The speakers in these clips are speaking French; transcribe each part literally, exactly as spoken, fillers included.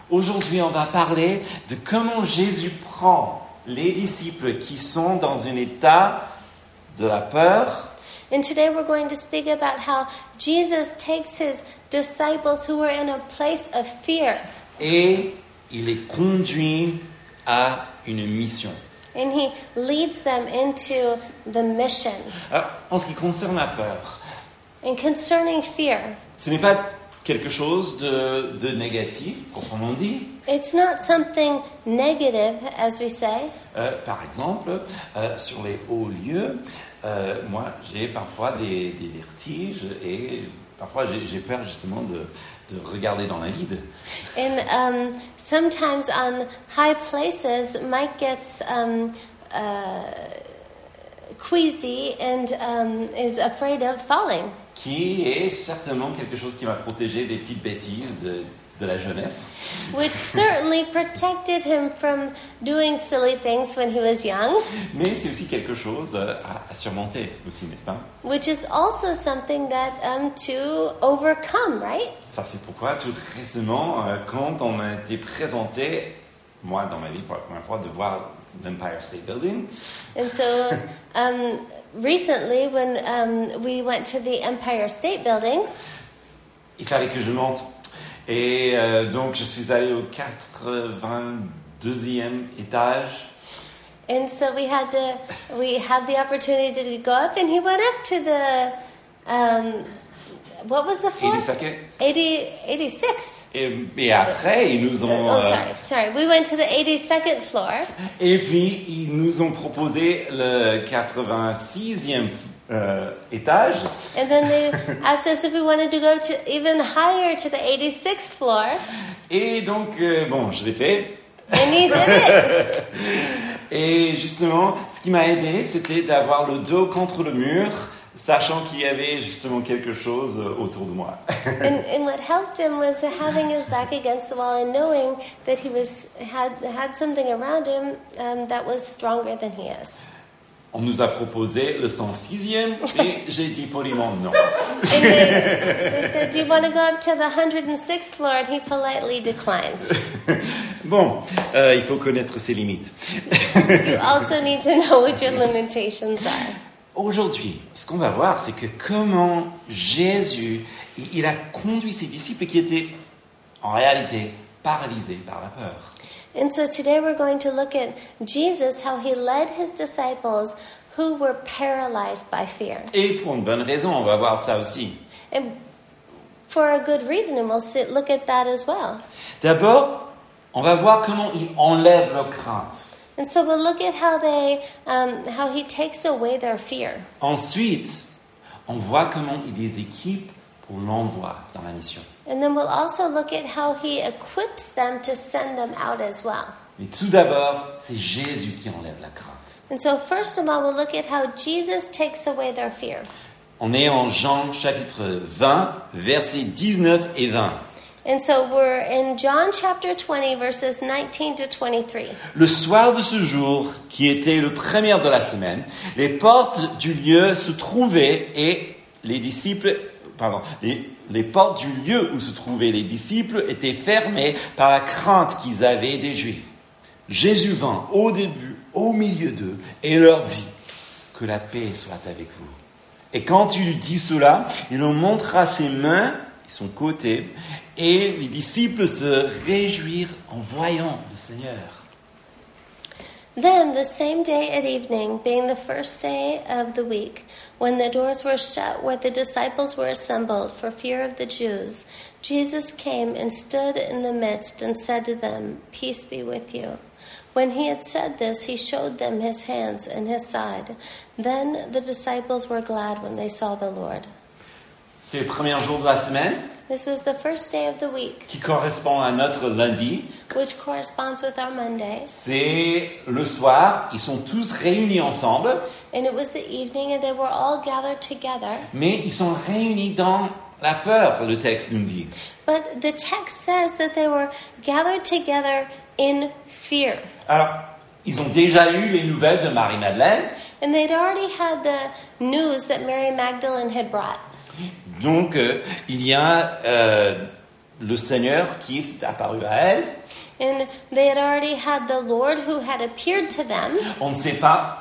Aujourd'hui, on va parler de comment Jésus prend les disciples qui sont dans un état de la peur. And today we're going to speak about how Jesus takes his disciples who were in a place of fear. Et il les conduit à une mission. And he leads them into the mission. Alors, en ce qui concerne la peur, And concerning fear, ce n'est pas quelque chose de, de négatif, proprement dit. it's not something negative, as we say. Euh, par exemple, euh, sur les hauts lieux, euh, moi, j'ai parfois des, des vertiges et parfois j'ai, j'ai peur justement de, de regarder dans la vide. And um, sometimes on high places, Mike gets um, uh, queasy and um, is afraid of falling. Qui est certainement quelque chose qui m'a protégé des petites bêtises de, de la jeunesse. Which certainly protected him from doing silly things when he was young. Mais c'est aussi quelque chose à, à surmonter aussi, n'est-ce pas? Which is also something that um, to overcome, right? Ça, c'est pourquoi tout récemment, euh, quand on m'a été présenté, moi dans ma vie pour la première fois, de voir l'Empire State Building. And so um, recently when um, we went to the Empire State Building, il fallait que je monte. Et euh, donc, je suis allé au quatre-vingt-deuxième étage. and so we had to, we had the opportunity to go up, and he went up to the, um, what was the floor? eighty-second. eighty, eighty-sixth. Et, et après, ils nous ont... Oh, euh, sorry, sorry. We went to the eighty-second floor, et puis, ils nous ont proposé le quatre-vingt-sixième euh, étage. and then they asked us if we wanted to go to even higher to the eighty-sixth floor, Et donc, euh, bon, je l'ai fait. and he did it. Et justement, ce qui m'a aidé, c'était d'avoir le dos contre le mur, sachant qu'il y avait justement quelque chose autour de moi. And, and what helped him was having his back against the wall and knowing that he was had had something around him um, that was stronger than he is. On nous a proposé le cent sixième et j'ai dit poliment non. And they, they said, "Do you want to go up to the one hundred sixth floor?" And he politely declined. Bon, euh, il faut connaître ses limites. You also need to know what your limitations are. Aujourd'hui, ce qu'on va voir, c'est que comment Jésus, il il a conduit ses disciples qui étaient en réalité paralysés par la peur. And so today we're going to look at Jesus, how he led his disciples who were paralyzed by fear. Et pour une bonne raison, on va voir ça aussi. And for a good reason, and we'll sit, look at that as well. D'abord, on va voir comment il enlève leur crainte. And so we'll look at how they, um, how he takes away their fear. Ensuite, on voit comment il les équipe pour l'envoi dans la mission. And then we'll also look at how he equips them to send them out as well. Mais tout d'abord, c'est Jésus qui enlève la crainte. And so first of all, we'll look at how Jesus takes away their fear. On est en Jean chapitre vingt, versets dix-neuf et vingt. And so we're in John chapter twenty, verses nineteen to twenty-three. Le soir de ce jour, qui était le premier de la semaine, les portes du lieu se trouvaient et les disciples, pardon, les, les portes du lieu où se trouvaient les disciples étaient fermées par la crainte qu'ils avaient des Juifs. Jésus vint au début, au milieu d'eux, et leur dit que la paix soit avec vous. Et quand il eut dit cela, il leur montra ses mains et son côté, et les disciples se réjouirent en voyant le Seigneur. Then the same day at evening, being the first day of the week, when the doors were shut where the disciples were assembled for fear of the Jews, Jesus came and stood in the midst and said to them, "Peace be with you." When he had said this, he showed them his hands and his side. Then the disciples were glad when they saw the Lord. C'est le premier jour de la semaine, This was the first day of the week, qui correspond à notre lundi. which corresponds with our Monday. C'est le soir, ils sont tous réunis ensemble, And it was the evening, and they were all gathered together. mais ils sont réunis dans la peur, le texte nous dit. But the text says that they were gathered together in fear. Alors, ils ont déjà eu les nouvelles de Marie-Madeleine, And they'd already had the news that Mary Magdalene had brought. donc euh, il y a euh, le Seigneur qui est apparu à elle. And they had already had the Lord who had appeared to them. On ne sait pas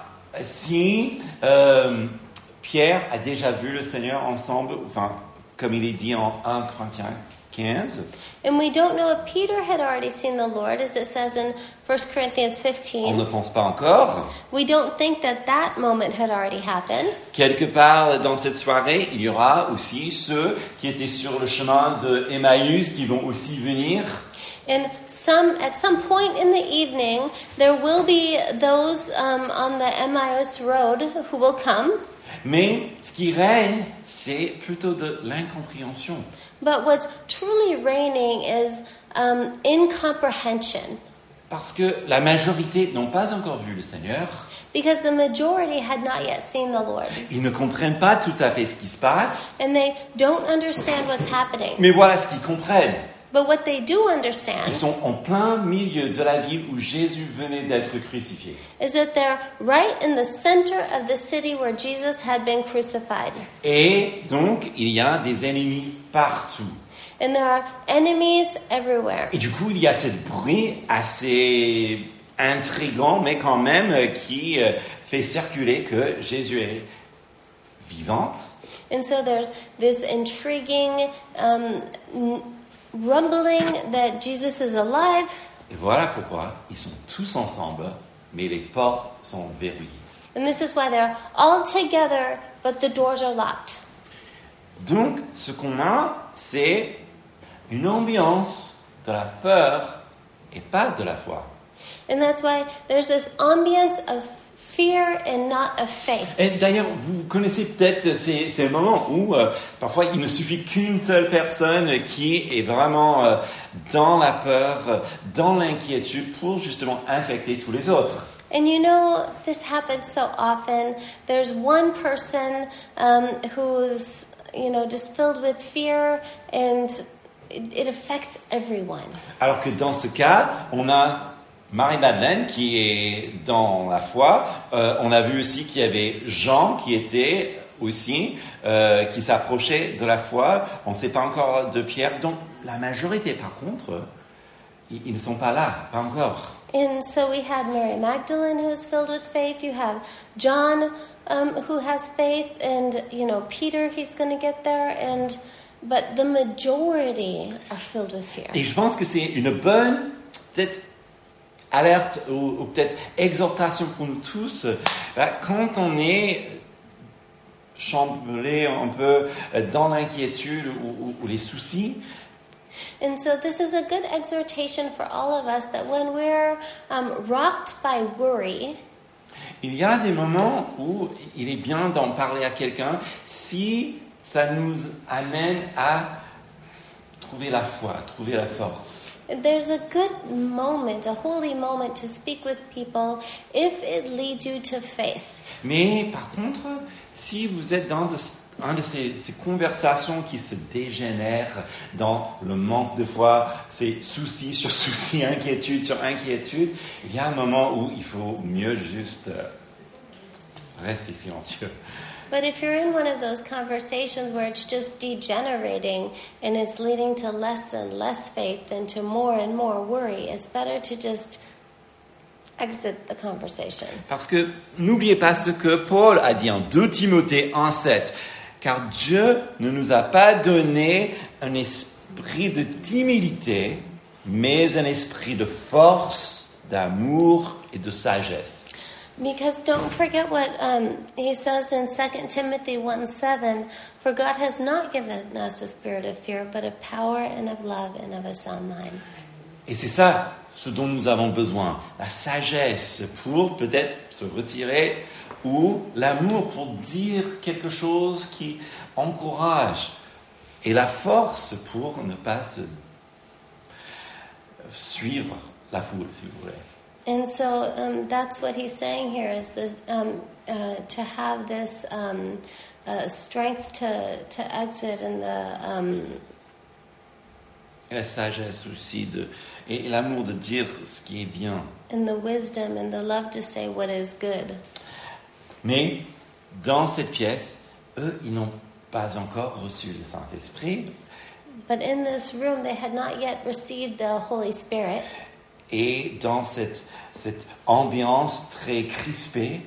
si euh, Pierre a déjà vu le Seigneur ensemble, enfin, comme il est dit en premier Corinthiens quinze. And we don't know if Peter had already seen the Lord, as it says in First Corinthians On fifteen. ne pense pas encore. We don't think that that moment had already happened. Quelque part dans cette soirée, il y aura aussi ceux qui étaient sur le chemin de Emmaüs qui vont aussi venir. And some, at some point in the evening, there will be those um, on the Emmaus road who will come. Mais ce qui règne, c'est plutôt de l'incompréhension. But what's truly reigning is um, incomprehension. Parce que la majorité n'ont pas encore vu le Seigneur. Because the majority had not yet seen the Lord. Ils ne comprennent pas tout à fait ce qui se passe. And they don't understand what's happening. Mais voilà ce qu'ils comprennent. But what they do Ils understand sont en plein milieu de la ville où Jésus venait d'être crucifié. is that they're right in the center of the city where Jesus had been crucified. Et donc, il y a des ennemis partout. And there are enemies everywhere. Et du coup, il y a ce bruit assez intrigant, mais quand même euh, qui euh, fait circuler que Jésus est vivante. And so there's this intriguing um, n- rumbling that Jesus is alive. Et voilà pourquoi ils sont tous ensemble, mais les portes sont verrouillées. And this is why they're all together, but the doors are locked. Donc, ce qu'on a, c'est une ambiance de la peur et pas de la foi. And that's why there's this ambience of fear and not of faith. Et d'ailleurs, vous connaissez peut-être ces, ces moments où euh, parfois il ne suffit qu'une seule personne qui est vraiment euh, dans la peur, euh, dans l'inquiétude pour justement infecter tous les autres. And you know, this happens so often. There's one person um, who's, you know, just filled with fear, and it, it affects everyone. Alors que dans ce cas, on a Marie-Madeleine qui est dans la foi. Euh, on a vu aussi qu'il y avait Jean qui était aussi, euh, qui s'approchait de la foi. On ne sait pas encore de Pierre. Donc la majorité, par contre, ils, ils ne sont pas là, pas encore. And so we had Mary Magdalene who is filled with faith. You have John um, who has faith, and you know Peter. He's going to get there, and but the majority are filled with fear. Et je pense que c'est une bonne, peut-être, alerte ou, ou peut-être exhortation pour nous tous. Bah, quand on est chamboulé un peu dans l'inquiétude ou, ou, ou les soucis, And so this is a good exhortation for all of us that when we're um, rocked by worry, il y a des moments où il est bien d'en parler à quelqu'un si ça nous amène à trouver la foi, trouver la force. there's a good moment, a holy moment to speak with people if it leads you to faith. Mais par contre, si vous êtes dans de, un de ces, ces conversations qui se dégénèrent dans le manque de foi, ces soucis sur soucis, inquiétude sur inquiétude, il y a un moment où il faut mieux juste euh, rester silencieux. But if you're in one of those conversations where it's just degenerating and it's leading to less and less faith and to more and more worry, it's better to just exit the conversation. Parce que n'oubliez pas ce que Paul a dit en deux Timothée un sept, car Dieu ne nous a pas donné un esprit de timidité, mais un esprit de force, d'amour et de sagesse. Because don't forget what um, he says in Second Timothy one seven, for God has not given us a spirit of fear, but of power and of love and of a sound mind. Et c'est ça ce dont nous avons besoin, la sagesse pour peut-être se retirer ou l'amour pour dire quelque chose qui encourage et la force pour ne pas se suivre la foule, si vous voulez. And so um, that's what he's saying here is this, um, uh, to have this um, uh, strength to, to exit and the... Um, Et la sagesse aussi, de, et l'amour de dire ce qui est bien. and the wisdom and the love to say what is good. Mais dans cette pièce, eux, ils n'ont pas encore reçu le Saint-Esprit. But in this room, they had not yet received the Holy Spirit. Et dans cette, cette ambiance très crispée,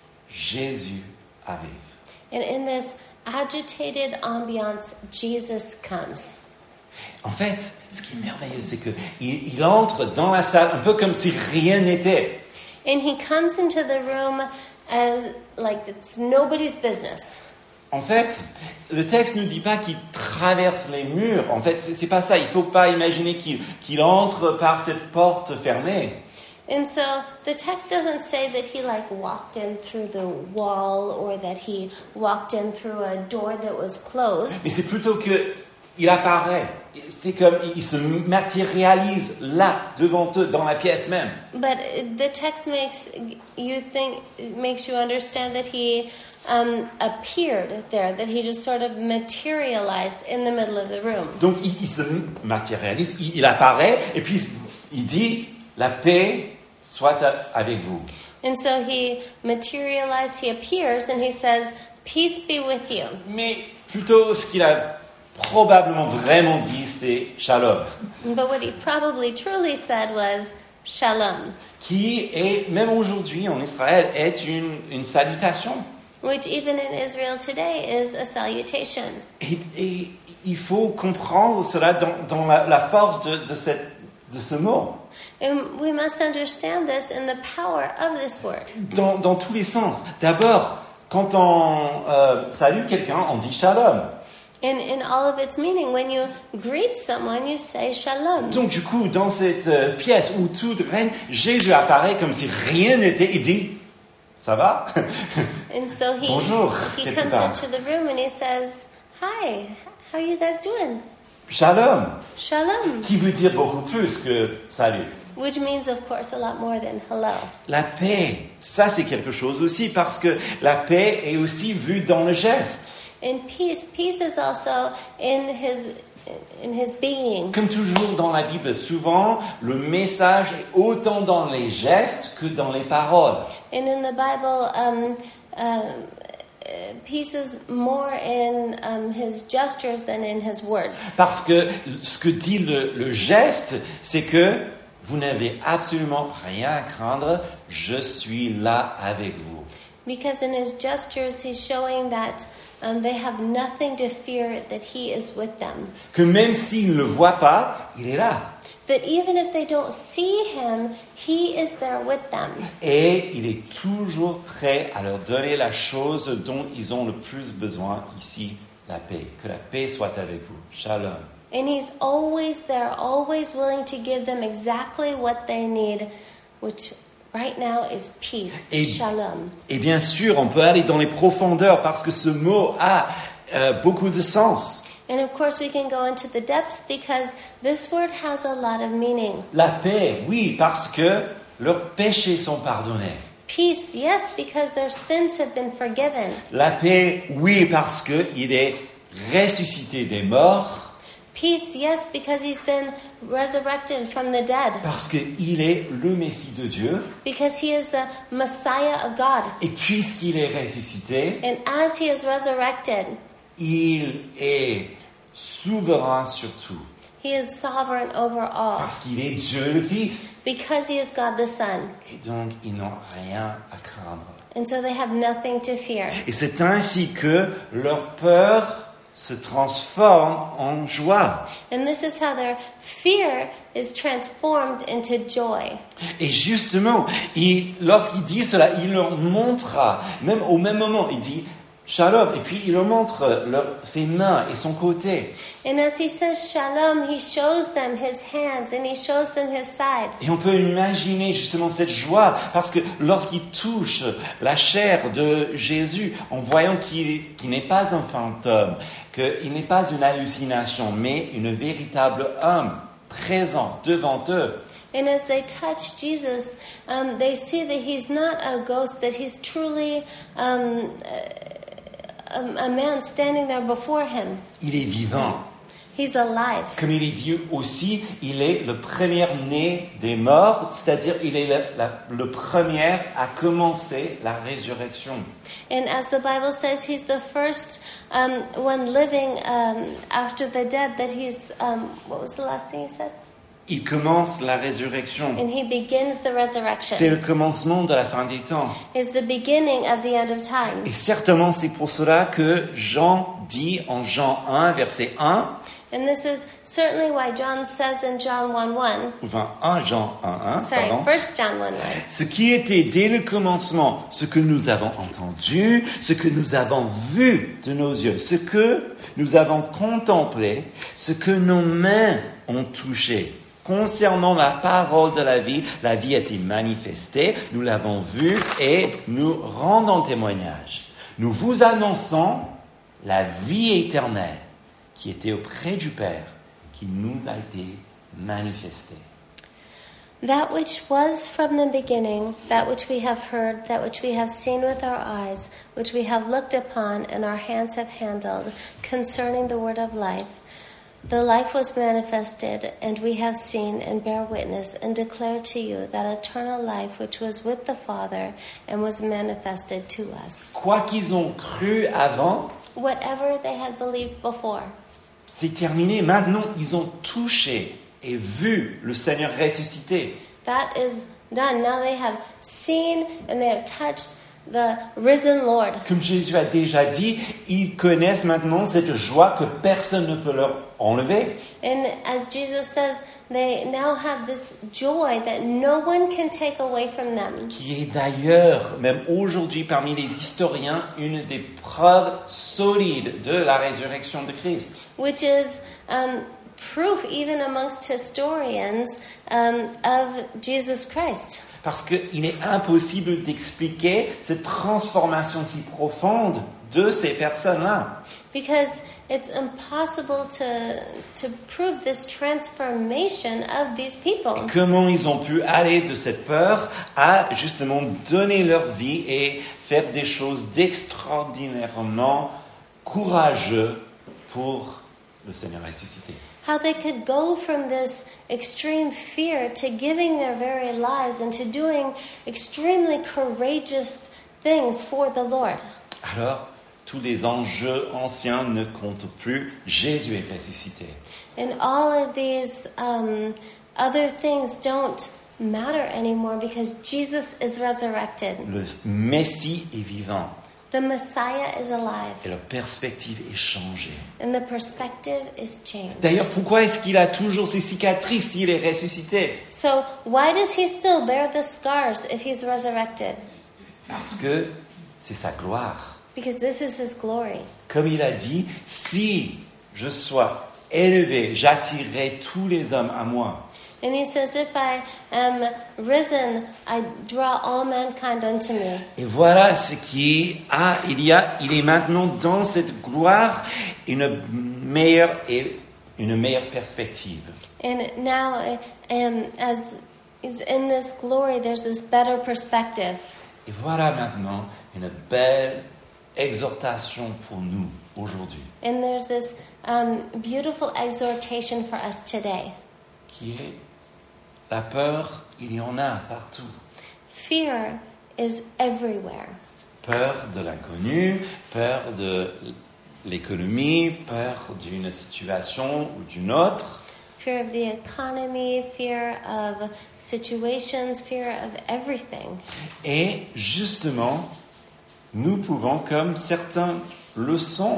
Jésus arrive. And in this agitated ambiance, Jesus comes. En fait, ce qui est merveilleux, c'est qu'il il entre dans la salle un peu comme si rien n'était. And he comes into the room as like it's nobody's business. En fait, le texte ne dit pas qu'il traverse les murs. En fait, c'est, c'est pas ça. Il faut pas imaginer qu'il, qu'il entre par cette porte fermée. And so the text doesn't say that he like walked in through the wall or that he walked in through a door that was closed. Mais c'est plutôt que il apparaît. C'est comme il se matérialise là devant eux dans la pièce même. But the text makes you think, makes you understand that he um, appeared there, that he just sort of materialized in the middle of the room. Donc il, il se matérialise, il, il apparaît et puis il dit la paix soit avec vous. And so he materialized, he appears, and he says, "Peace be with you." Mais plutôt ce qu'il a probablement vraiment dit, c'est shalom. But what he probably truly said was shalom, Qui est, même aujourd'hui en Israël, est une, une salutation. which even in Israel today is a salutation. Et, et il faut comprendre cela dans, dans la, la force de, de, cette, de ce mot. And we must understand this in the power of this word. Dans, dans tous les sens. D'abord, quand on euh, salue quelqu'un, on dit shalom. In, in all of its meaning, when you greet someone, you say shalom. Donc du coup, dans cette euh, pièce où tout règne, Jésus apparaît comme si rien n'était. Il dit, ça va? And so he, Bonjour, he quelque comes part. into the room and he says, "Hi, how are you guys doing?" Shalom, Shalom, qui veut dire beaucoup plus que salut. which means, of course, a lot more than hello. La paix, ça c'est quelque chose aussi, parce que la paix est aussi vue dans le geste. And peace, peace is also in his in his being. Comme toujours dans la Bible, souvent le message est autant dans les gestes que dans les paroles. And in the Bible, um, um, uh, peace is more in um, his gestures than in his words. Parce que ce que dit le, le geste, c'est que vous n'avez absolument rien à craindre, je suis là avec vous. Because in his gestures, he's showing that um, they have nothing to fear, that he is with them. Que même s'ils ne le voient pas, il est là. That even if they don't see him, he is there with them. Et il est toujours prêt à leur donner la chose dont ils ont le plus besoin ici, la paix. Que la paix soit avec vous. Shalom. And he's always there, always willing to give them exactly what they need, which right now is peace, Et, shalom. et bien sûr, on peut aller dans les profondeurs parce que ce mot a euh, beaucoup de sens. And of course we can go into the depths because this word has a lot of meaning. La paix, oui, parce que leurs péchés sont pardonnés. Peace, yes, because their sins have been forgiven. La paix, oui, parce qu'il est ressuscité des morts. Peace, yes, because he's been resurrected from the dead. Parce qu'il est le Messie de Dieu. Because he is the Messiah of God. Et puisqu'il est ressuscité, And as he is resurrected, il est souverain sur tout. he is sovereign over all. Parce qu'il est Dieu le Fils. Because he is God the Son. Et donc, ils n'ont rien à craindre. And so they have nothing to fear. Et c'est ainsi que leur peur se transforme en joie. And this is how their fear is transformed into joy. Et justement, il, lorsqu'il dit cela, il leur montrera, même au même moment, il dit Shalom, et puis il leur montre leur, ses mains et son côté. And as he says shalom, he shows them his hands and he shows them his side. Et on peut imaginer justement cette joie, parce que lorsqu'il touche la chair de Jésus, en voyant qu'il, qu'il n'est pas un fantôme, qu'il n'est pas une hallucination, mais une véritable homme présent devant eux. And as they touch Jesus, um, they see that he's not a ghost, that he's truly um, a, a man standing there before him. Il est vivant. He's alive. Comme il est dit aussi, il est le premier-né des morts, c'est-à-dire il est le, la- le premier à commencer la résurrection. And as the Bible says, he's the first um, one living um, after the dead, that he's, um, what was the last thing he said? Il commence la résurrection. And he begins the C'est resurrection. le commencement de la fin des temps. Is the beginning of the end of time. Et certainement, c'est pour cela que Jean dit en Jean un, verset un, And this is certainly why John says in John one one, enfin un Jean un, un, sorry, pardon, First John one one, ce qui était dès le commencement, ce que nous avons entendu, ce que nous avons vu de nos yeux, ce que nous avons contemplé, ce que nos mains ont touché. Concernant la parole de la vie, la vie a été manifestée, nous l'avons vue et nous rendons témoignage. Nous vous annonçons la vie éternelle qui était auprès du Père, qui nous a été manifestée. that which was from the beginning, that which we have heard, that which we have seen with our eyes, which we have looked upon and our hands have handled, concerning the word of life. The life was manifested, and we have seen and bear witness and declare to you that eternal life which was with the Father and was manifested to us. Quoi qu'ils ont cru avant, Whatever they had believed before, c'est terminé. Maintenant, ils ont touché et vu le Seigneur ressuscité. that is done. Now they have seen and they have touched the risen Lord. Comme Jésus a déjà dit, ils connaissent maintenant cette joie que personne ne peut leur enlever. And as Jesus says, they now have this joy that no one can take away from them. Qui est d'ailleurs, même aujourd'hui, parmi les historiens, une des preuves solides de la résurrection de Christ. Which is um, proof, even amongst historians, um, of Jesus Christ. Parce qu'il est impossible d'expliquer cette transformation si profonde de ces personnes-là. Because it's impossible to, to prove this transformation of these people. Comment ils ont pu aller de cette peur à justement donner leur vie et faire des choses d'extraordinairement courageux pour le Seigneur ressuscité. How they could go from this extreme fear to giving their very lives and to doing extremely courageous things for the Lord. Alors, tous les enjeux anciens ne comptent plus. Jésus est ressuscité. And all of these um, other things don't matter anymore because Jesus is resurrected. Le Messie est vivant The Messiah is et alive. la perspective est changée. And the perspective is changed. D'ailleurs, pourquoi est-ce qu'il a toujours ces cicatrices s'il est ressuscité? So why does he still bear the scars if he's resurrected? Parce que c'est sa gloire. Because this is his glory. Comme il a dit, si je sois élevé, j'attirerai tous les hommes à moi. And he says, if I am risen, I draw all mankind unto me. Et voilà ce qui a, il y a, il est maintenant dans cette gloire une meilleure et une meilleure perspective. And now, um, as is in this glory, there's this better perspective. Et voilà maintenant une belle exhortation pour nous aujourd'hui, And there's this um, beautiful exhortation for us today. qui est la peur, il y en a partout. Fear is everywhere. Peur de l'inconnu, peur de l'économie, peur d'une situation ou d'une autre. Fear of the economy, fear of situations, fear of everything. Et justement, nous pouvons, comme certains le sont,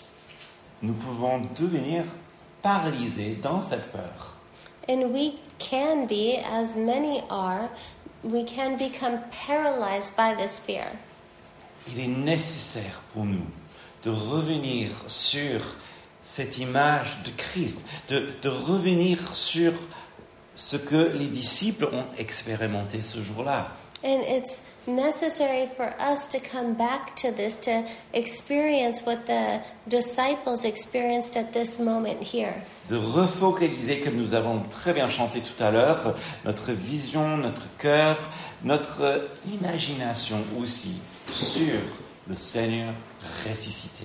nous pouvons devenir paralysés dans cette peur. And we can be, as many are, we can become paralyzed by this fear. Il est nécessaire pour nous de revenir sur cette image de Christ, de, de revenir sur ce que les disciples ont expérimenté ce jour-là. And it's necessary for us to come back to this, to experience what the disciples experienced at this moment here. De refocaliser, comme nous avons très bien chanté tout à l'heure, notre vision, notre cœur, notre imagination aussi sur le Seigneur ressuscité.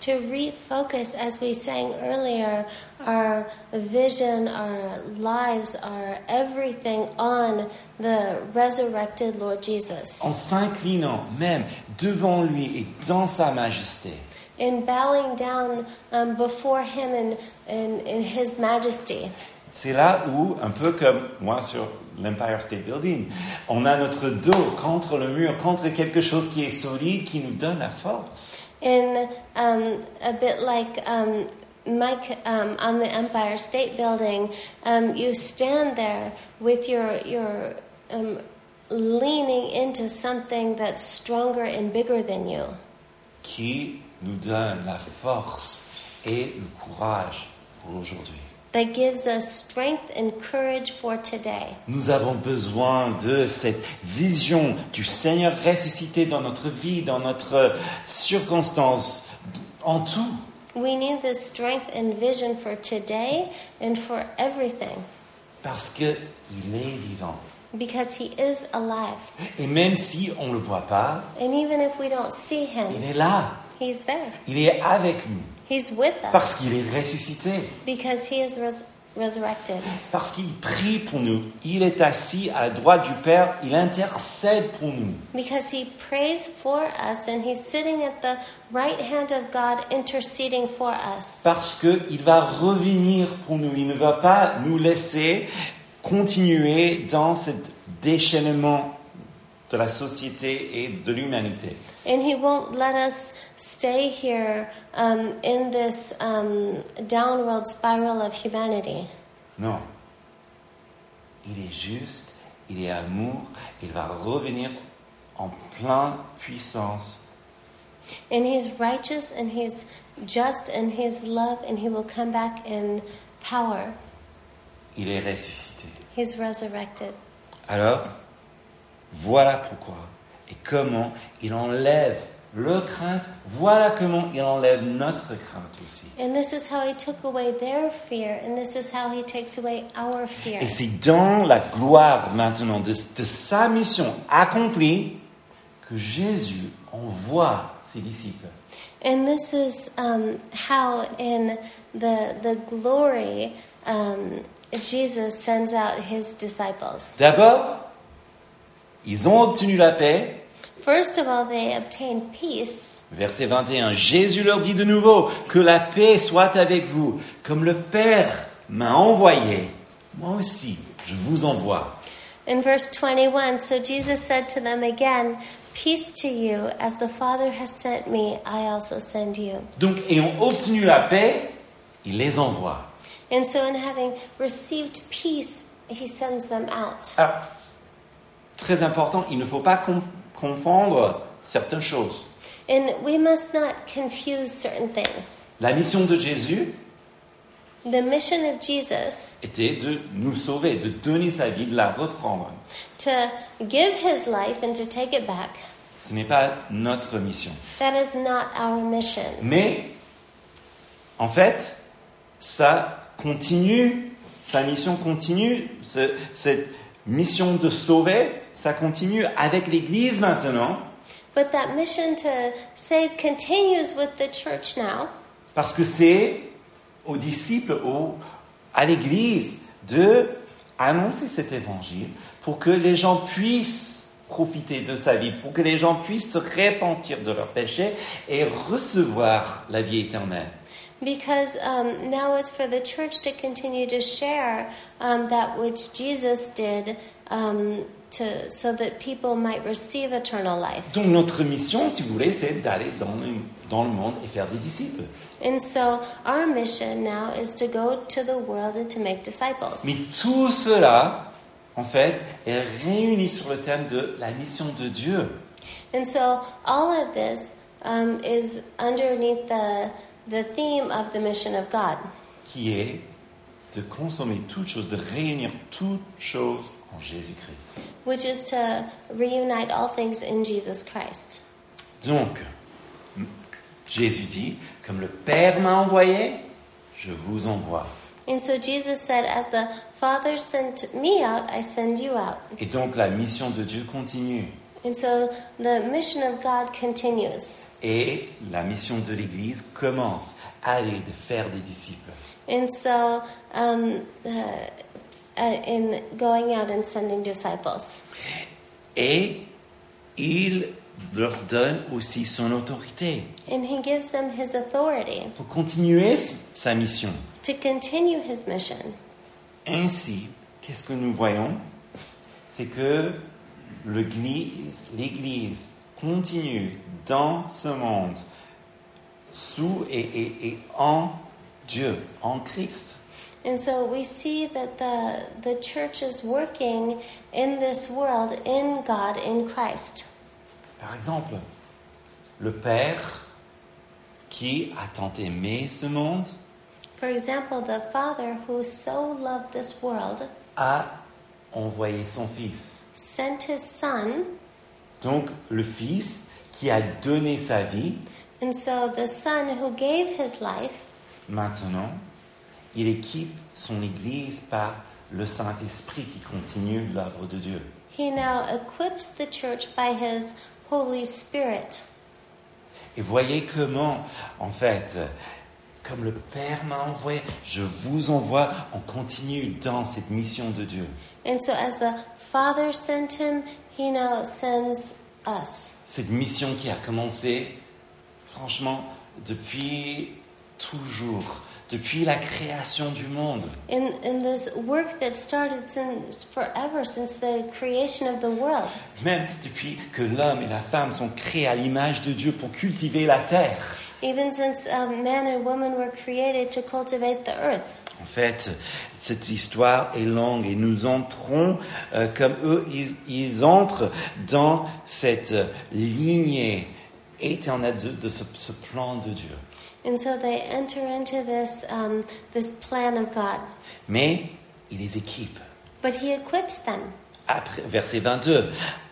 to refocus, as we sang earlier, our vision, our lives, our everything on the resurrected Lord Jesus. En s'inclinant même devant lui et dans sa majesté. In bowing down um, before him in, in, in his majesty. C'est là où, un peu comme moi sur l'Empire State Building, on a notre dos contre le mur, contre quelque chose qui est solide, qui nous donne la force. In um, a bit like um, Mike um, on the Empire State Building, um, you stand there with your your um, leaning into something that's stronger and bigger than you. Qui nous donne la force et le courage pour aujourd'hui. That gives us strength and courage for today. Nous avons besoin de cette vision du Seigneur ressuscité dans notre vie, dans notre circonstance, en tout. We need this strength and vision for today and for everything. Parce que il est vivant. Because he is alive. Et même si on ne le voit pas, And even if we don't see him, il est là. he's there. Il est avec nous. He's with us. Parce qu'il est ressuscité. Because he is res- resurrected. Parce qu'il prie pour nous. Il est assis à la droite du Père. Il intercède pour nous. Because he prays for us and he's sitting at the right hand of God interceding for us. Parce qu'il va revenir pour nous. Il ne va pas nous laisser continuer dans ce déchaînement de la société et de l'humanité. And he won't let us stay here um, in this um, downward spiral of humanity. Non. Il est juste, il est amour, il va revenir en pleine puissance. And he's righteous and he's just and he's love and he will come back in power. Il est ressuscité. He's resurrected. Alors, voilà pourquoi et comment il enlève leur crainte. Voilà comment il enlève notre crainte aussi. And this is how he took away their fear, and this is how he takes away our fear. Et c'est dans la gloire maintenant de, de sa mission accomplie que Jésus envoie ses disciples. And this is um, how in the, the glory um, Jesus sends out his disciples. D'abord, ils ont obtenu la paix. First of all, they obtained peace. Verset vingt et un, Jésus leur dit de nouveau, que la paix soit avec vous. Comme le Père m'a envoyé, moi aussi, je vous envoie. In verse twenty-one, so Jesus said to them again, peace to you, as the Father has sent me, I also send you. Donc, ayant obtenu la paix, il les envoie. And so in having received peace, he sends them out. Alors, très important, il ne faut pas conf- confondre certaines choses. And we must not confuse certain things. La mission de Jésus The mission of Jesus, était de nous sauver, de donner sa vie, de la reprendre. to give his life and to take it back, Ce n'est pas notre mission. that is not our mission. Mais, en fait, ça continue, sa mission continue, ce- cette mission de sauver, ça continue avec l'Église maintenant, But that mission to save continues with the church now, parce que c'est aux disciples, aux, à l'Église, de annoncer cet évangile pour que les gens puissent profiter de sa vie, pour que les gens puissent se repentir de leurs péchés et recevoir la vie éternelle. because um, now it's for the church to continue to share um, that which Jesus did um, to, so that people might receive eternal life. Donc notre mission, si vous voulez, c'est d'aller dans le, dans le monde et faire des disciples. And so our mission now is to go to the world and to make disciples. Mais tout cela, en fait, est réuni sur le thème de la mission de Dieu. And so all of this um, is underneath the, the theme of the mission of God, Qui est de consommer toutes choses, de réunir toutes choses en Jésus-Christ. which is to reunite all things in Jesus Christ. Donc, m- Jésus dit, comme le Père m'a envoyé, je vous envoie. And so Jesus said, as the Father sent me out, I send you out. Et donc la mission de Dieu continue. And so the mission of God continues. Et la mission de l'Église commence à aller de faire des disciples. And so um, uh, uh, in going out and sending disciples. Et il leur donne aussi son autorité And he gives them his authority pour continuer sa mission. to continue his mission. Ainsi, qu'est-ce que nous voyons? C'est que l'Église, l'Église continue dans ce monde sous et, et, et en Dieu, en Christ. And so we see that the, the church is working in this world, in God, in Christ. Par exemple, le Père qui a tant aimé ce monde For example, the Father who so loved this world a envoyé son Fils. sent his Son, Donc le Fils qui a donné sa vie, and so the Son who gave his life, maintenant, il équipe son Église par le Saint-Esprit qui continue l'œuvre de Dieu. he now equips the church by his Holy Spirit. Et voyez comment, en fait, comme le Père m'a envoyé, je vous envoie, on continue dans cette mission de Dieu. And so as the Father sent him, he now sends us. Cette mission qui a commencé, franchement, depuis toujours, depuis la création du monde. In, in this work that started since forever, since the creation of the world. Même depuis que l'homme et la femme sont créés à l'image de Dieu pour cultiver la terre. Even since um, man and woman were created to cultivate the earth. En fait, cette histoire est longue et nous entrons, euh, comme eux, ils, ils entrent dans cette lignée éternelle de, de ce, ce plan de Dieu. And so they enter into this, um, this plan of God. Mais il les équipe. But he equips them. Après, verset vingt-deux.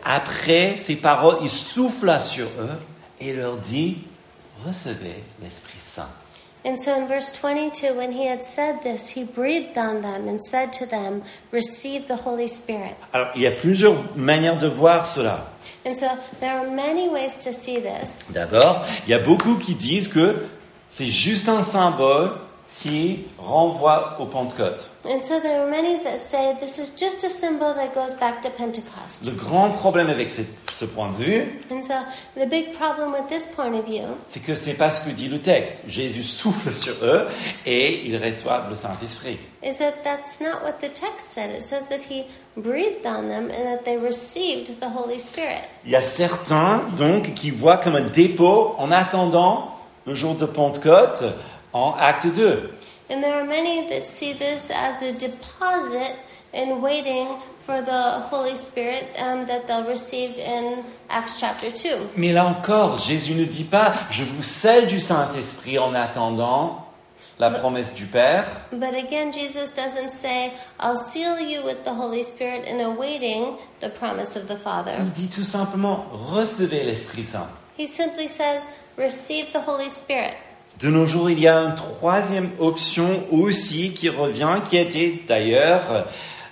Après ces paroles, il souffla sur eux et leur dit, recevez l'Esprit Saint. And so in verse twenty-two, when he had said this, he breathed on them and said to them, receive the Holy Spirit. Alors, il y a plusieurs manières de voir cela. And so there are many ways to see this. D'abord, il y a beaucoup qui disent que c'est juste un symbole qui renvoie au Pentecôte. And so there are many that say this is just a symbol that goes back to Pentecost. Le grand problème avec ce, ce point de vue, And so the big problem with this point of view c'est que c'est pas ce que dit le texte. Jésus souffle sur eux et ils reçoivent le Saint-Esprit. is that that's not what the text said. It says that he breathed on them and that they received the Holy Spirit. Il y a certains donc qui voient comme un dépôt en attendant le jour de Pentecôte en Acte deux. And there are many that see this as a deposit and waiting for the Holy Spirit um, that they'll receive in Acts chapter two. Mais là encore, Jésus ne dit pas « Je vous scelle du Saint-Esprit en attendant la promesse du Père ». But again, Jesus doesn't say, I'll seal you with the Holy Spirit and awaiting the promise of the Father. Il dit tout simplement « Recevez l'Esprit Saint ». He simply says, receive the Holy Spirit. De nos jours, il y a une troisième option aussi qui revient, qui a été d'ailleurs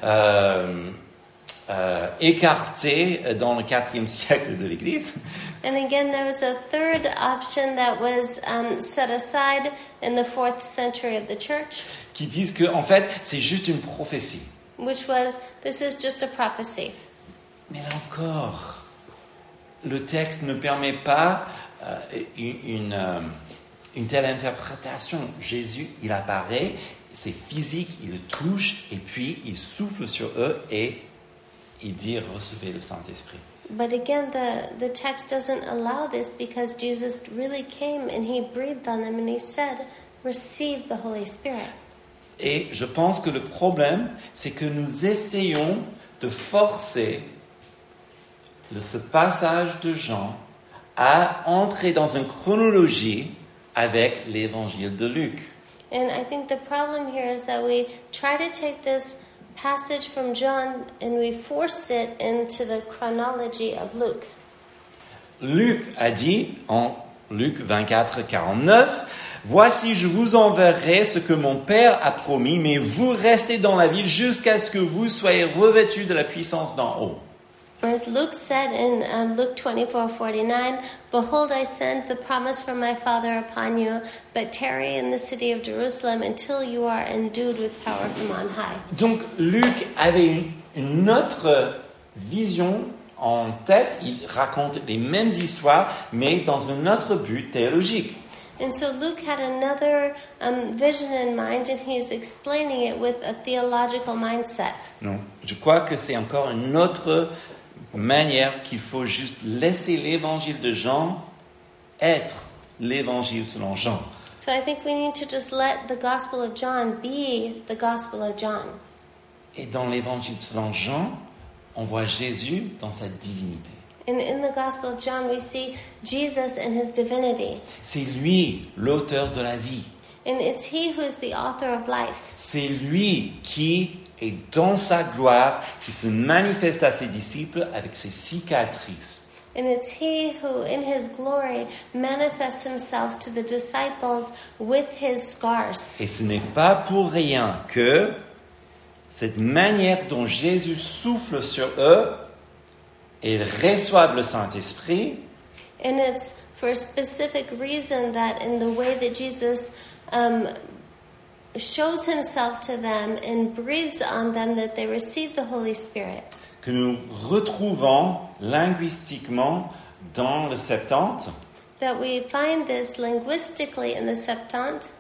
euh, euh, écartée dans le quatrième siècle de l'Église. And again, there was a third option that was um, set aside in the fourth century of the church, Qui disent que en fait, c'est juste une prophétie. which was, this is just a prophecy. Mais là encore, le texte ne permet pas euh, une, une, euh, une telle interprétation. Jésus, il apparaît, c'est physique, il le touche, et puis il souffle sur eux et il dit « Recevez le Saint-Esprit ». But again, the, the text doesn't allow this because Jesus really came and he breathed on them and he said, receive the Holy Spirit. Et je pense que le problème, c'est que nous essayons de forcer le, ce passage de Jean à entrer dans une chronologie avec l'évangile de Luc. And I think the problem here is that we try to take this passage from John and we force it into the chronology of Luke. Luc a dit en Luc vingt-quatre, quarante-neuf, « Voici, je vous enverrai ce que mon Père a promis, mais vous restez dans la ville jusqu'à ce que vous soyez revêtus de la puissance d'en haut. » As Luke said in um, Luke twenty-four forty-nine, "Behold, I send the promise from my Father upon you, but tarry in the city of Jerusalem until you are endued with power from on high." Donc Luc avait une, une autre vision en tête. Il raconte les mêmes histoires, mais dans un autre but théologique. And so Luke had another um, vision in mind, and he's explaining it with a theological mindset. Non, je crois que c'est encore une autre manière qu'il faut juste laisser l'évangile de Jean être l'évangile selon Jean. So I think we need to just let the Gospel of John be the Gospel of John. Et dans l'évangile selon Jean, on voit Jésus dans sa divinité. And in the Gospel of John, we see Jesus in his divinity. C'est lui l'auteur de la vie. And it's he who is the author of life. C'est lui qui est dans sa gloire, qui se manifeste à ses disciples avec ses cicatrices. And it's he who, in his glory, manifests himself to the disciples with his scars. Et ce n'est pas pour rien que cette manière dont Jésus souffle sur eux et ils reçoivent le Saint-Esprit, And it's for a specific reason that in the way that Jesus um, shows himself to them and breathes on them, that they receive the Holy Spirit. que nous retrouvons linguistiquement dans le Septante, That we find this linguistically in the Septuagint,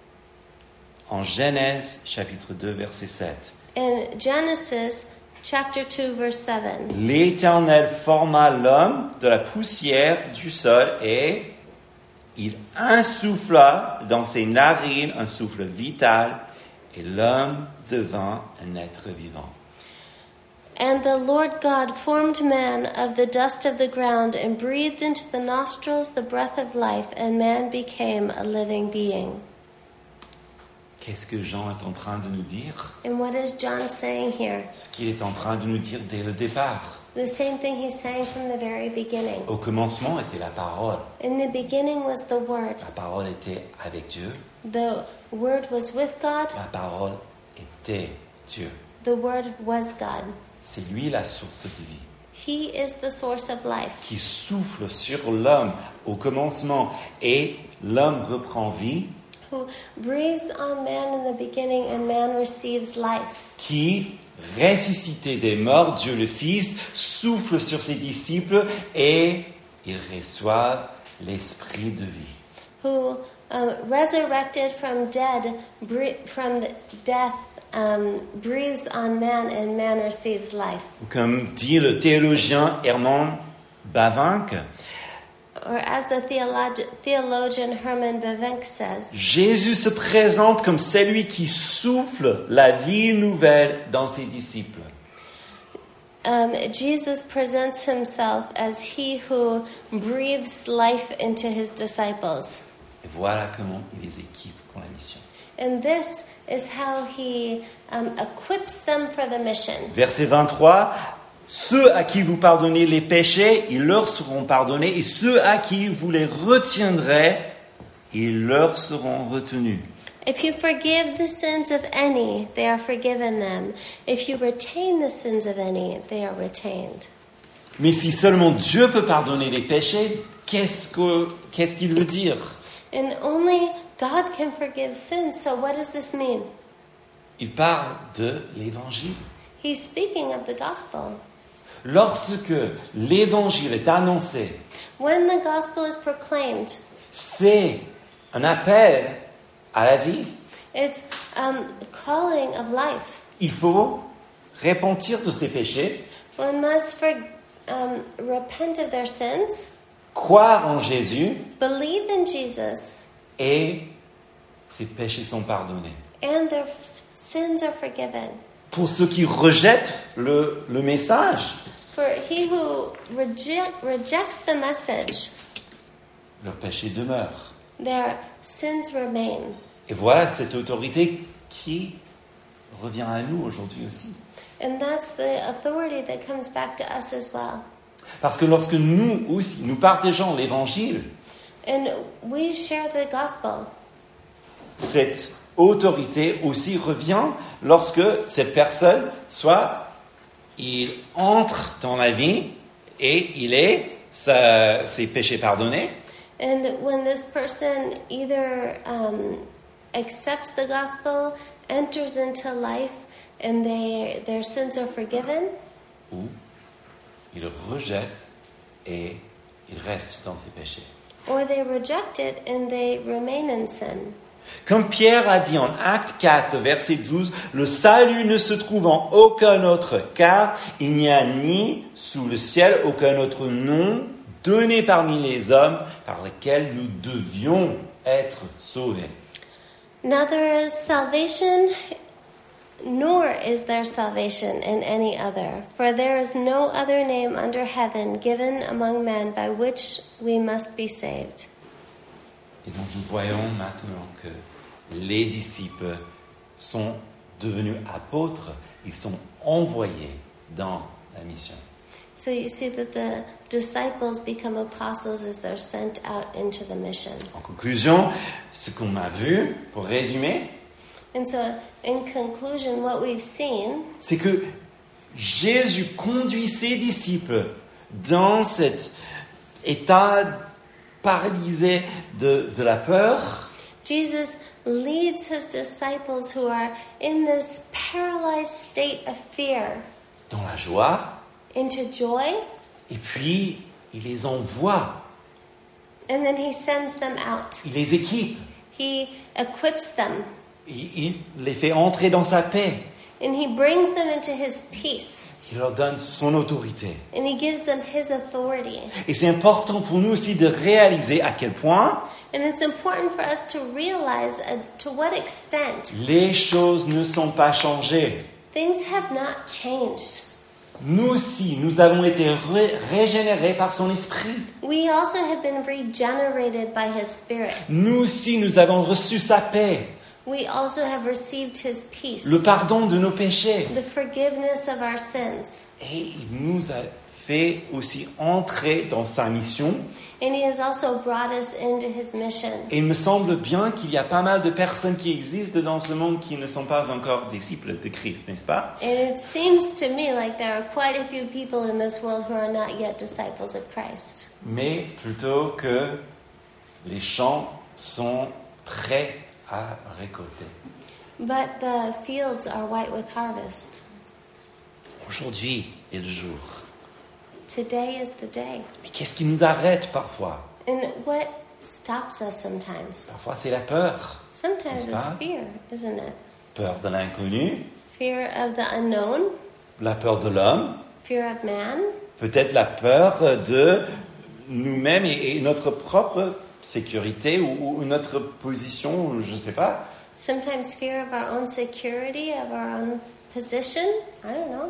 en Genèse chapitre deux verset sept. in Genesis chapter two, verse seven. L'Éternel forma l'homme de la poussière du sol et il insuffla dans ses narines un souffle vital et l'homme devint un être vivant. And the Lord God formed man of the dust of the ground and breathed into the nostrils the breath of life, and man became a living being. Qu'est-ce que Jean est en train de nous dire? And what is John saying here? Ce qu'il est en train de nous dire dès le départ. The same thing he's saying from the very beginning. Au commencement était la parole. In the beginning was the Word. La parole était avec Dieu. The Word was with God. La parole était Dieu. The Word was God. C'est lui la source de vie, He is the source of life, qui souffle sur l'homme au commencement et l'homme reprend vie, who breathes on man in the beginning and man receives life, qui, ressuscité des morts, Dieu le Fils, souffle sur ses disciples et ils reçoivent l'esprit de vie. who um, resurrected from dead, bre- from the death, um, breathes on man and man receives life. Comme dit le théologien Herman Bavinck, Or as the theolog- theologian Herman Bavinck says, Jésus se présente comme celui qui souffle la vie nouvelle dans ses disciples. um, Jesus presents himself as he who breathes life into his disciples. Et voilà comment il les équipe pour la mission. And this is how he um, equips them for the mission. Verset vingt-trois, ceux à qui vous pardonnez les péchés, ils leur seront pardonnés, et ceux à qui vous les retiendrez, ils leur seront retenus. If you forgive the sins of any, they are forgiven them. If you retain the sins of any, they are retained. Mais si seulement Dieu peut pardonner les péchés, qu'est-ce que, qu'est-ce qu'il veut dire? And only God can forgive sins. So what does this mean? Il parle de l'évangile. He's speaking of the gospel. Lorsque l'évangile est annoncé, When the gospel is proclaimed, c'est un appel à la vie. it's um, a calling of life. Il faut repentir de ses péchés, One must for, um, repent of their sins, croire en Jésus, believe in Jesus, et ses péchés sont pardonnés. and their f- sins are forgiven. Pour ceux qui rejettent le, le message, For he who reject, rejects the message, leur péché demeure. their sins remain. Et voilà cette autorité qui revient à nous aujourd'hui aussi. And that's the authority that comes back to us as well. Parce que lorsque nous aussi, nous partageons l'évangile, And we share the gospel. cette autorité aussi revient lorsque cette personne soit il entre dans la vie et il est sa, ses péchés pardonnés. And when this person either um, accepts the gospel, enters into life, and they, their sins are forgiven, Ou il rejette et il reste dans ses péchés. or they reject it and they remain in sin. Comme Pierre a dit en Acte quatre, verset douze, « Le salut ne se trouve en aucun autre, car il n'y a ni sous le ciel aucun autre nom donné parmi les hommes par lequel nous devions être sauvés. » Neither is salvation, nor is there salvation in any other, for there is no other name under heaven given among men by which we must be saved. Et donc nous voyons maintenant que les disciples sont devenus apôtres, ils sont envoyés dans la mission. So you see that the disciples become apostles as they're sent out into the mission. En conclusion, ce qu'on a vu, pour résumer, And so in conclusion, what we've seen c'est que Jésus conduit ses disciples dans cet état paralysé de, de la peur, Jesus leads his disciples who are in this paralyzed state of fear dans la joie, into joy, et puis il les envoie, and then he sends them out. il les équipe, He equips them, il, il les fait entrer dans sa paix, and he brings them into his peace, il leur donne son autorité. and he gives them his authority. Et c'est important pour nous aussi de réaliser à quel point And it's important for us to realize uh, to what extent les choses ne sont pas changées. things have not changed. Nous aussi, nous avons été ré- régénérés par son esprit. We also have been regenerated by his spirit. Nous aussi, nous avons reçu sa paix, We also have received his peace, le pardon de nos péchés. the forgiveness of our sins. Et il nous a fait aussi entrer dans sa mission. And he has also brought us into his mission. Et il me semble bien qu'il y a pas mal de personnes qui existent dans ce monde qui ne sont pas encore disciples de Christ, n'est-ce pas? And it seems to me like there are quite a few people in this world who are not yet disciples of Christ. Mais plutôt que les champs sont prêts à récolter. But the fields are white with harvest. Aujourd'hui est le jour. Today is the day. Mais qu'est-ce qui nous arrête parfois? And what stops us sometimes? Parfois c'est la peur. Sometimes N'est-ce it's pas? fear, isn't it? Peur de l'inconnu, Fear of the unknown, la peur de l'homme, fear of man, peut-être la peur de nous-mêmes et, et notre propre sécurité ou, ou notre position, je ne sais pas. sometimes fear of our own security, of our own position. I don't know.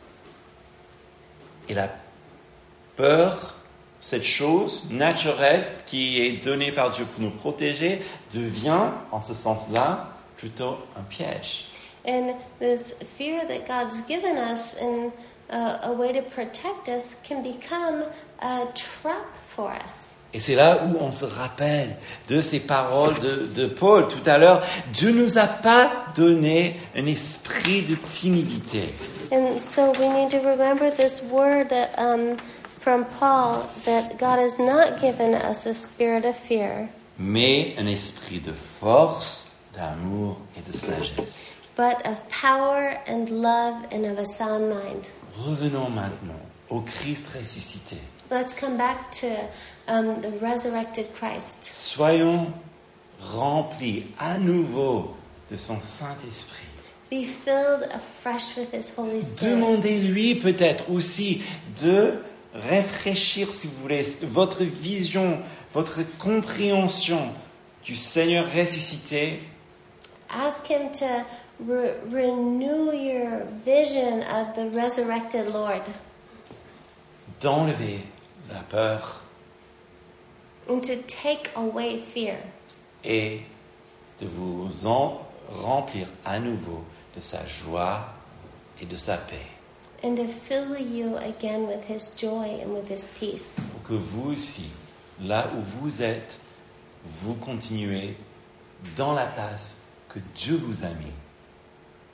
Et la peur, cette chose naturelle qui est donnée par Dieu pour nous protéger, devient, en ce sens-là, plutôt un piège. And this fear that God's given us in uh, a way to protect us can become a trap for us. Et c'est là où on se rappelle de ces paroles de, de Paul tout à l'heure. Dieu ne nous a pas donné un esprit de timidité, And so we need to remember this word that, um, from Paul, that God has not given us a spirit of fear, mais un esprit de force, d'amour et de sagesse. but of power and love and of a sound mind. Revenons maintenant au Christ ressuscité. Let's come back to um, the resurrected Christ. Soyons remplis à nouveau de son Saint-Esprit. Be filled afresh with His Holy Spirit. Demandez-lui peut-être aussi de réfléchir, si vous voulez, votre vision, votre compréhension du Seigneur ressuscité. Ask Him to re- renew your vision of the resurrected Lord D'enlever la peur and to take away fear et de vous en remplir à nouveau de sa joie et de sa paix. and to fill you again with His joy and with His peace. Pour que vous aussi, là où vous êtes, vous continuez dans la place que Dieu vous a mis.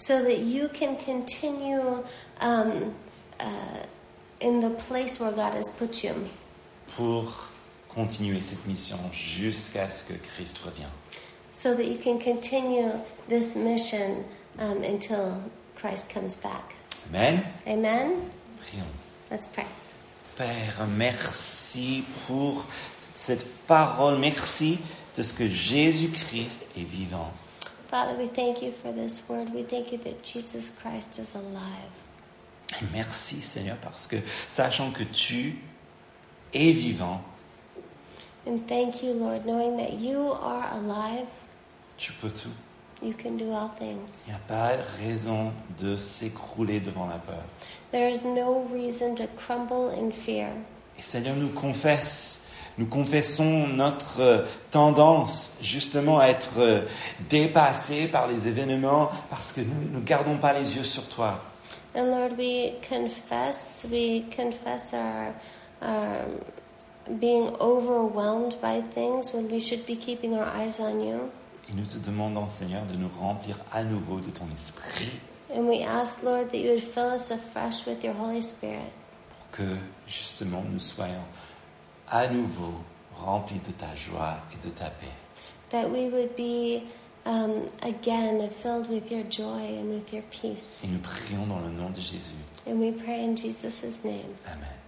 so that you can continue um, uh, in the place where God has put you. Pour continuer cette mission jusqu'à ce que Christ revienne. So that you can continue this mission um, until Christ comes back. Amen. Amen? Prions. Let's pray. Père, merci pour cette parole. Merci de ce que Jésus-Christ est vivant. Father, we thank you for this word. We thank you that Jesus Christ is alive. Et merci, Seigneur, parce que sachant que tu es vivant, And thank you, Lord, knowing that you are alive, tu peux tout. you can do all things. Il n'y a pas raison de s'écrouler devant la peur. There is no reason to crumble in fear. Et Seigneur, nous confesse, nous confessons notre euh, tendance justement à être euh, dépassés par les événements parce que nous ne gardons pas les yeux sur toi. And Lord, we confess, we confess our um, being overwhelmed by things when we should be keeping our eyes on you. Et nous te demandons, Seigneur, de nous remplir à nouveau de ton esprit And we ask, Lord, that you would fill us afresh with your Holy Spirit, pour que justement nous soyons à nouveau remplis de ta joie et de ta paix. that we would be um, again filled with your joy and with your peace. Et nous prions dans le nom de Jésus. And we pray in Jesus' name. Amen.